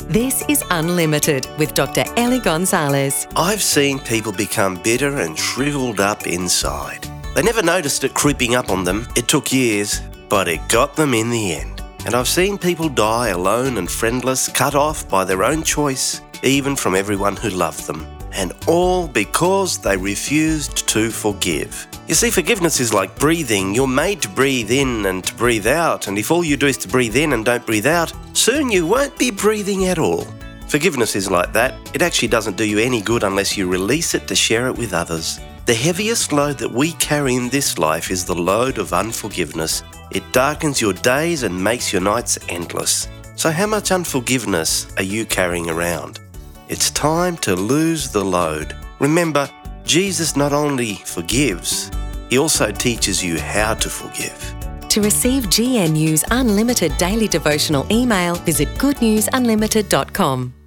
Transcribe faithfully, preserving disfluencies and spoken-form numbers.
This is Unlimited with Doctor Ellie Gonzalez. I've seen people become bitter and shriveled up inside. They never noticed it creeping up on them. It took years, but it got them in the end. And I've seen people die alone and friendless, cut off by their own choice, even from everyone who loved them. And all because they refused to forgive. You see, forgiveness is like breathing. You're made to breathe in and to breathe out, and if all you do is to breathe in and don't breathe out, soon you won't be breathing at all. Forgiveness is like that. It actually doesn't do you any good unless you release it to share it with others. The heaviest load that we carry in this life is the load of unforgiveness. It darkens your days and makes your nights endless. So how much unforgiveness are you carrying around? It's time to lose the load. Remember, Jesus not only forgives, He also teaches you how to forgive. To receive G N U's Unlimited Daily Devotional email, visit good news unlimited dot com.